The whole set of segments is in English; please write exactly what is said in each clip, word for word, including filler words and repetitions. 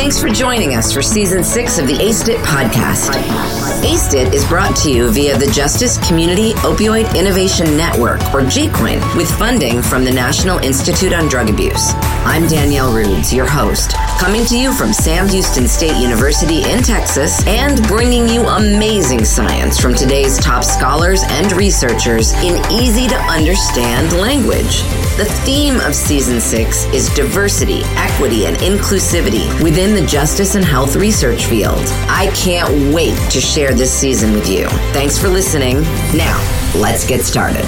Thanks for joining us for Season six of the A S T I T podcast. A S T I T is brought to you via the Justice Community Opioid Innovation Network, or J COIN, with funding from the National Institute on Drug Abuse. I'm Danielle Rudes, your host, coming to you from Sam Houston State University in Texas and bringing you amazing science from today's top scholars and researchers in easy-to-understand language. The theme of Season six is diversity, equity, and inclusivity within the justice and health research field. I can't wait to share this season with you. Thanks for listening. Now, let's get started.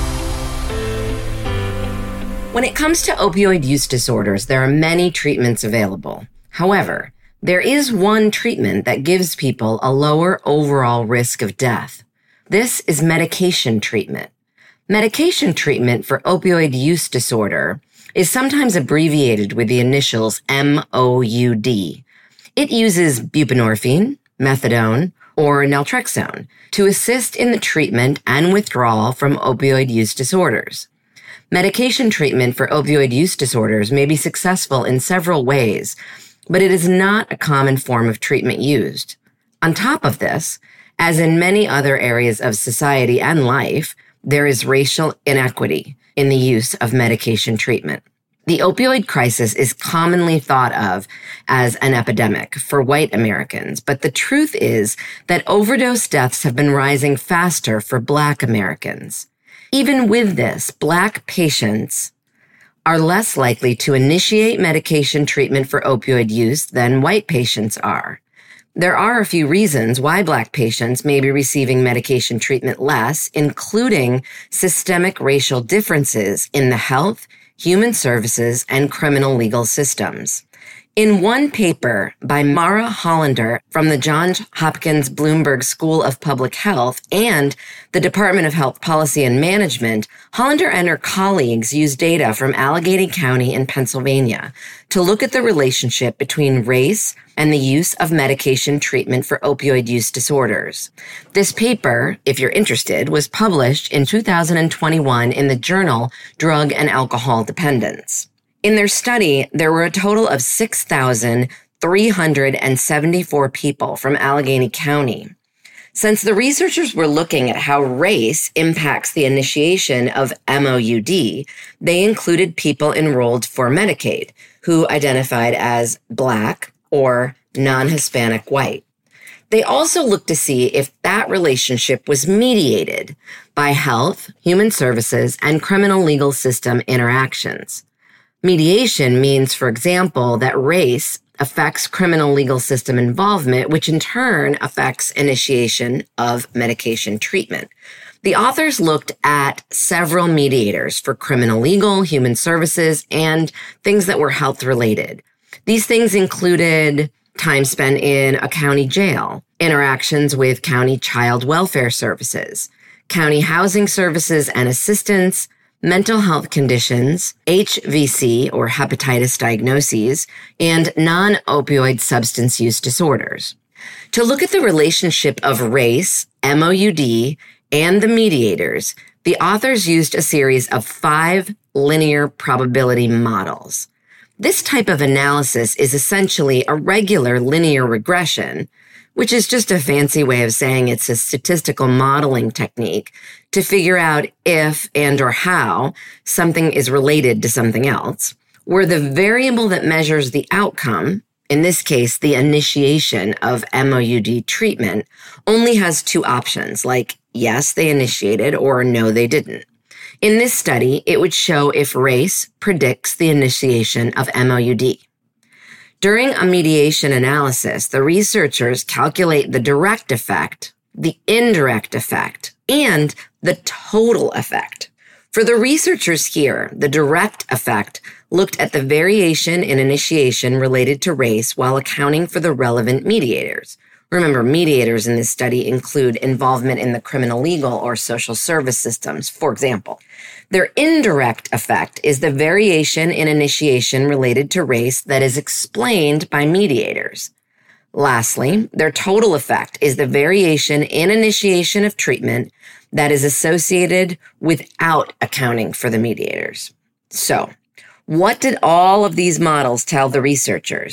When it comes to opioid use disorders, there are many treatments available. However, there is one treatment that gives people a lower overall risk of death. This is medication treatment. Medication treatment for opioid use disorder is sometimes abbreviated with the initials M O U D. It uses buprenorphine, methadone, or naltrexone to assist in the treatment and withdrawal from opioid use disorders. Medication treatment for opioid use disorders may be successful in several ways, but it is not a common form of treatment used. On top of this, as in many other areas of society and life, there is racial inequity in the use of medication treatment. The opioid crisis is commonly thought of as an epidemic for white Americans, but the truth is that overdose deaths have been rising faster for Black Americans. Even with this, Black patients are less likely to initiate medication treatment for opioid use than white patients are. There are a few reasons why Black patients may be receiving medication treatment less, including systemic racial differences in the health, human services, and criminal legal systems. In one paper by Mara Hollander from the Johns Hopkins Bloomberg School of Public Health and the Department of Health Policy and Management, Hollander and her colleagues used data from Allegheny County in Pennsylvania to look at the relationship between race and the use of medication treatment for opioid use disorders. This paper, if you're interested, was published in two thousand twenty-one in the journal Drug and Alcohol Dependence. In their study, there were a total of six thousand three hundred seventy-four people from Allegheny County. Since the researchers were looking at how race impacts the initiation of M O U D, they included people enrolled for Medicaid who identified as Black or non-Hispanic white. They also looked to see if that relationship was mediated by health, human services, and criminal legal system interactions. Mediation means, for example, that race affects criminal legal system involvement, which in turn affects initiation of medication treatment. The authors looked at several mediators for criminal legal, human services, and things that were health-related. These things included time spent in a county jail, interactions with county child welfare services, county housing services and assistance, mental health conditions, H V C or hepatitis diagnoses, and non-opioid substance use disorders. To look at the relationship of race, M O U D, and the mediators, the authors used a series of five linear probability models. This type of analysis is essentially a regular linear regression, which is just a fancy way of saying it's a statistical modeling technique to figure out if and or how something is related to something else, where the variable that measures the outcome, in this case, the initiation of M O U D treatment, only has two options, like yes, they initiated or no, they didn't. In this study, it would show if race predicts the initiation of M O U D. During a mediation analysis, the researchers calculate the direct effect, the indirect effect, and the total effect. For the researchers here, the direct effect looked at the variation in initiation related to race while accounting for the relevant mediators. Remember, mediators in this study include involvement in the criminal legal or social service systems, for example. Their indirect effect is the variation in initiation related to race that is explained by mediators. Lastly, their total effect is the variation in initiation of treatment that is associated without accounting for the mediators. So, what did all of these models tell the researchers?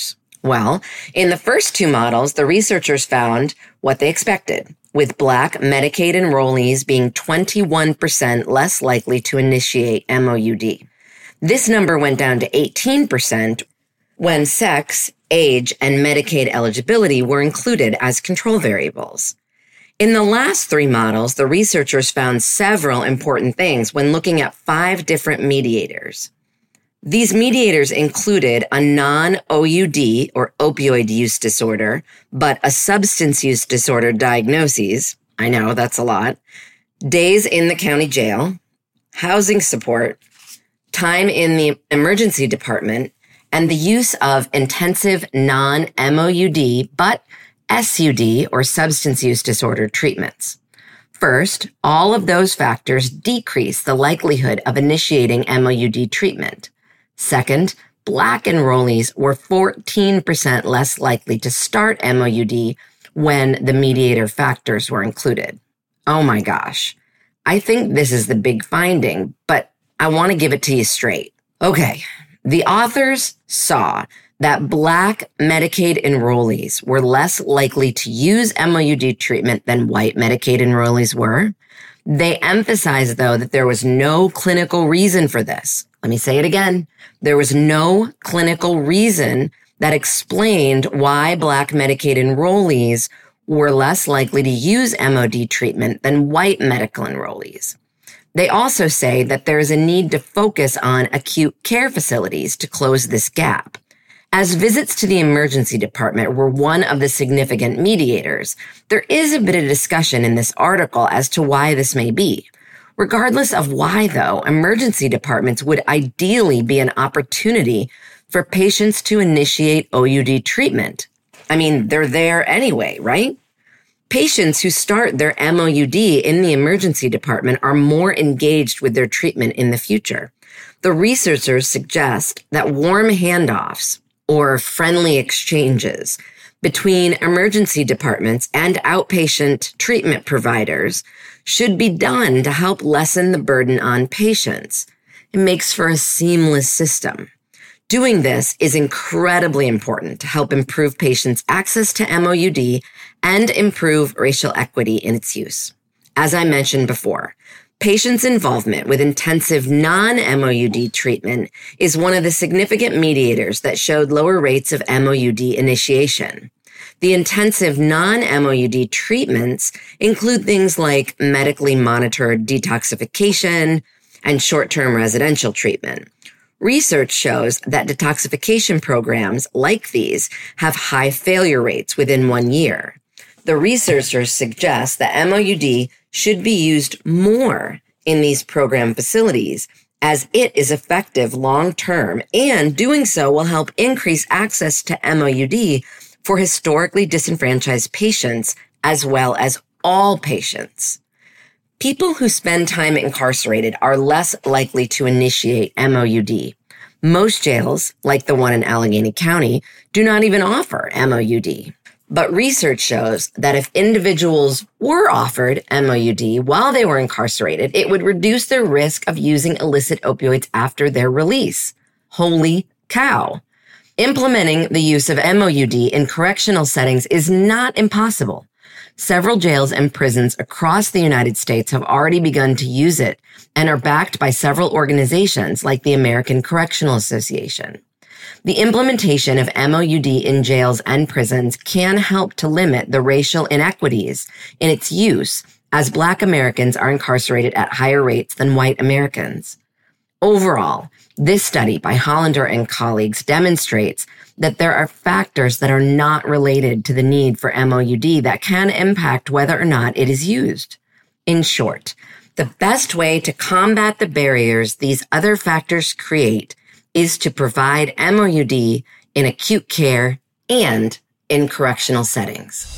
Well, in the first two models, the researchers found what they expected, with Black Medicaid enrollees being twenty-one percent less likely to initiate M O U D. This number went down to eighteen percent when sex, age, and Medicaid eligibility were included as control variables. In the last three models, the researchers found several important things when looking at five different mediators. These mediators included a non-O U D or opioid use disorder, but a substance use disorder diagnosis. I know, that's a lot. Days in the county jail, housing support, time in the emergency department, and the use of intensive non-M O U D, but S U D or substance use disorder treatments. First, all of those factors decrease the likelihood of initiating M O U D treatment. Second, Black enrollees were fourteen percent less likely to start M O U D when the mediator factors were included. Oh my gosh. I think this is the big finding, but I want to give it to you straight. Okay, the authors saw that Black Medicaid enrollees were less likely to use M O U D treatment than white Medicaid enrollees were. They emphasized, though, that there was no clinical reason for this. Let me say it again. There was no clinical reason that explained why Black Medicaid enrollees were less likely to use M O D treatment than white medical enrollees. They also say that there is a need to focus on acute care facilities to close this gap. As visits to the emergency department were one of the significant mediators, there is a bit of discussion in this article as to why this may be. Regardless of why, though, emergency departments would ideally be an opportunity for patients to initiate O U D treatment. I mean, they're there anyway, right? Patients who start their M O U D in the emergency department are more engaged with their treatment in the future. The researchers suggest that warm handoffs or friendly exchanges between emergency departments and outpatient treatment providers should be done to help lessen the burden on patients. It makes for a seamless system. Doing this is incredibly important to help improve patients' access to M O U D and improve racial equity in its use. As I mentioned before, patients' involvement with intensive non-M O U D treatment is one of the significant mediators that showed lower rates of M O U D initiation. The intensive non-M O U D treatments include things like medically monitored detoxification and short-term residential treatment. Research shows that detoxification programs like these have high failure rates within one year. The researchers suggest that M O U D should be used more in these program facilities as it is effective long-term, and doing so will help increase access to M O U D for historically disenfranchised patients as well as all patients. People who spend time incarcerated are less likely to initiate M O U D. Most jails, like the one in Allegheny County, do not even offer M O U D. But research shows that if individuals were offered M O U D while they were incarcerated, it would reduce their risk of using illicit opioids after their release. Holy cow. Implementing the use of M O U D in correctional settings is not impossible. Several jails and prisons across the United States have already begun to use it and are backed by several organizations like the American Correctional Association. The implementation of M O U D in jails and prisons can help to limit the racial inequities in its use, as Black Americans are incarcerated at higher rates than white Americans. Overall, this study by Hollander and colleagues demonstrates that there are factors that are not related to the need for M O U D that can impact whether or not it is used. In short, the best way to combat the barriers these other factors create is to provide M O U D in acute care and in correctional settings.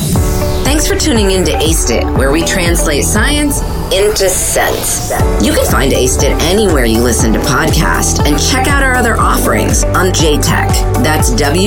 Thanks for tuning in to Aced It, where we translate science into sense. You can find Aced It anywhere you listen to podcasts, and check out our other offerings on J TEC. That's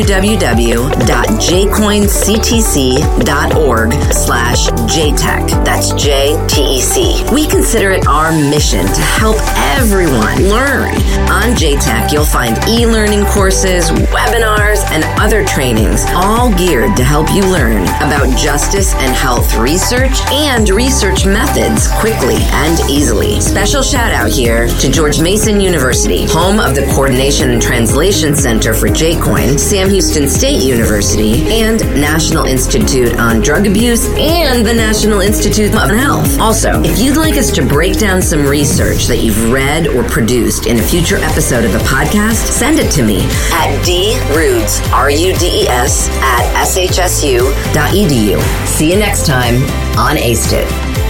www.jcoinctc.org slash JTEC. That's J T E C. We consider it our mission to help everyone learn. On J TEC, you'll find e-learning courses, webinars, and other trainings, all geared to help you learn about justice and health research and research methods quickly and easily. Special shout out here to George Mason University, home of the Coordination and Translation Center for J-Coin, Sam Houston State University, and National Institute on Drug Abuse, and the National Institute of Health. Also, if you'd like us to break down some research that you've read or produced in a future episode of the podcast, send it to me at drudes, R U D E S, at S H S U dot E D U. See you next time on Aced It.